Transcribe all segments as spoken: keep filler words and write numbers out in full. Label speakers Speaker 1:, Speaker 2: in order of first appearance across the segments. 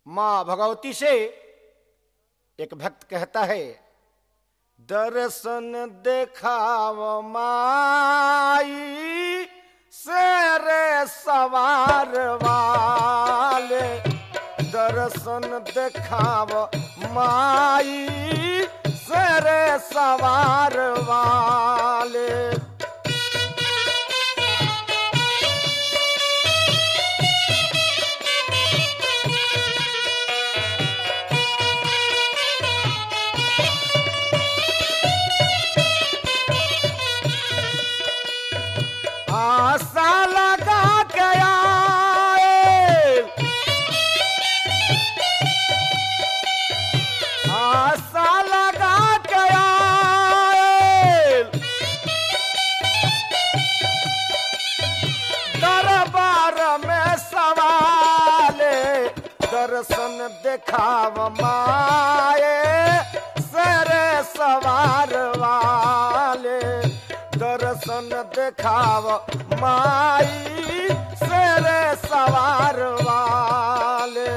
Speaker 1: मां भगवती से एक भक्त कहता है, दर्शन देखाव माई शेरे सवार वाले, दर्शन देखाव माई शेरे सवार वाले। आशा लगा के आए, आशा लगा के आए, दरबार में सवाले, दर्शन देखाव माए शेरे सवार वाले, दर्शन देखाव माई शेरे सवार वाले।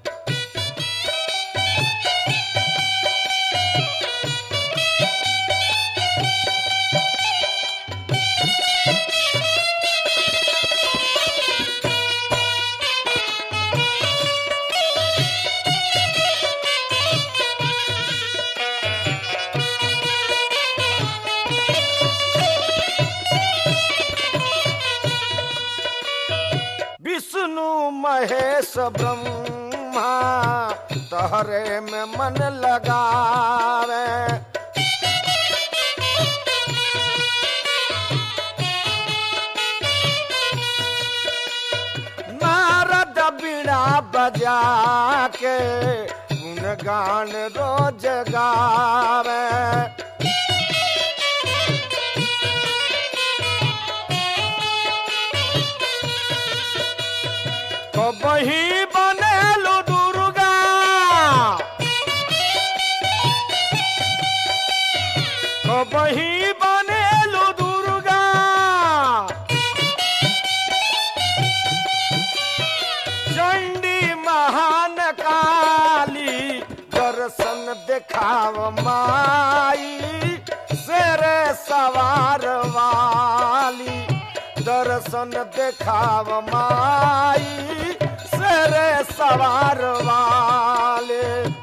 Speaker 1: विष्णु महेश ब्रह्मा तहरे में मन लगावे, नारद बीड़ा बजा के गुणगान रोज गावे, कबही बनेलु दुर्गा, कबही बनेलु दुर्गा, चंडी महान काली, दर्शन देखाव माई शेरे सवार वाली, दर्शन देखाव माई शेरे सवार वाले।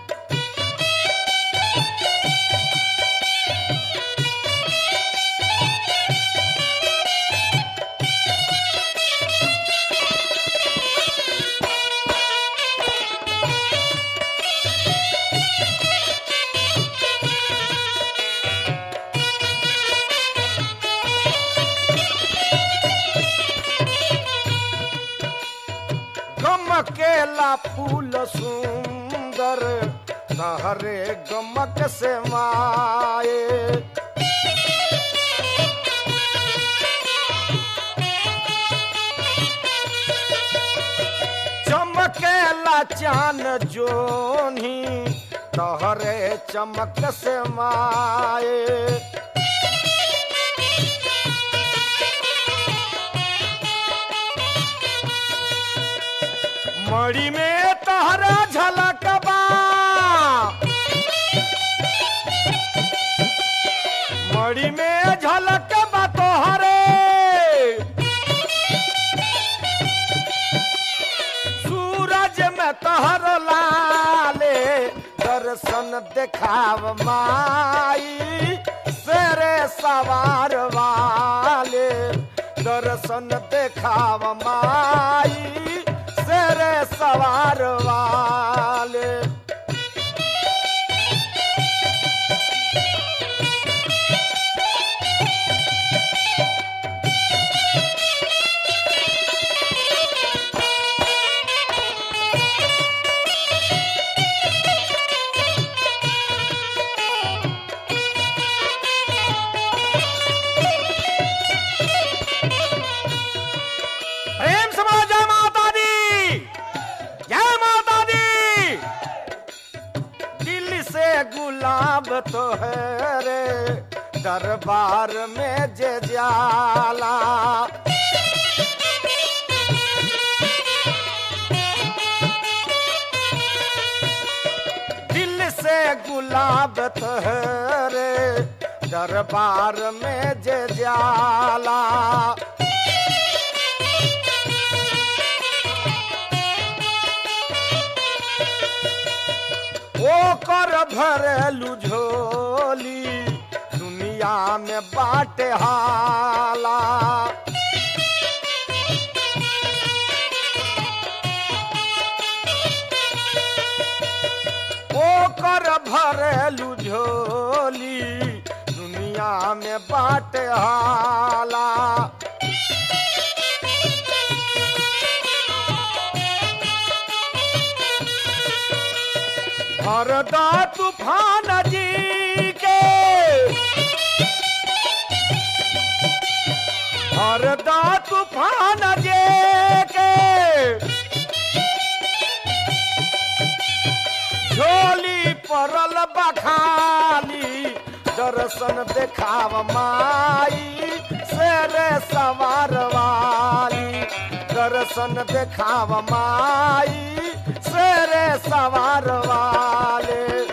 Speaker 1: गमकेला फूल सुंदर तहरे गमक से माए, चमकेला चान जोनी तहरे चमक से माए, मड़ी में तहरा झलक बा, मड़ी में झलक बा तोहरे, सूरज में तहर लाले, दर्शन देखाव माई शेरे सवार वाले, दर्शन देखाव माई शेरे सवार वाले। प्रेम समाज जय माता दी, जय माता दी। दिल से गुलाब तो है रे दरबार में जे जाला, गोरे गुलाब तोहरे दरबार में जे जाला ओ कर भरेलू झोली दुनिया में बाटे हाला ओ कर भरेलू झोली दुनिया में बाटे हाला भरदा तूफान जी के भरदा तूफान जी के झोली परल बखाली दर्शन देखाव माई शेरे सवार वाली दर्शन देखाव माई शेरे सवार वाले